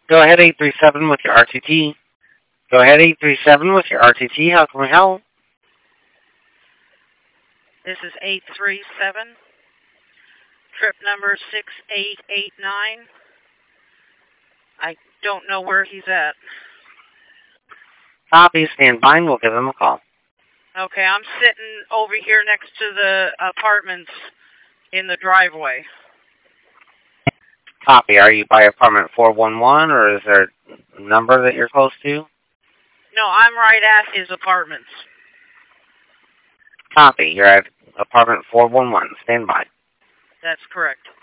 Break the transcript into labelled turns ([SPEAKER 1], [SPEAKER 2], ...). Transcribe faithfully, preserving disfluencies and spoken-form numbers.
[SPEAKER 1] Go ahead, eight three seven with your R T T. Go ahead, eight three seven with your R T T. How can we help?
[SPEAKER 2] This is eight three seven. Trip number six eight eight nine. I don't know where he's at.
[SPEAKER 1] Copy, stand by, and we'll give him a call.
[SPEAKER 2] Okay, I'm sitting over here next to the apartments in the driveway.
[SPEAKER 1] Copy, are you by apartment four one one, or is there a number that you're close to?
[SPEAKER 2] No, I'm right at his apartments.
[SPEAKER 1] Copy, you're at apartment four one one. Stand by.
[SPEAKER 2] That's correct.